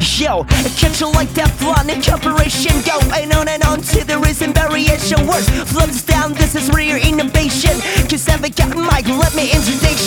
Yo, catch you like Teflon in corporation. Go and on to the reason variation. Words flows down, this is real innovation. Cause I've got mic, let me introduce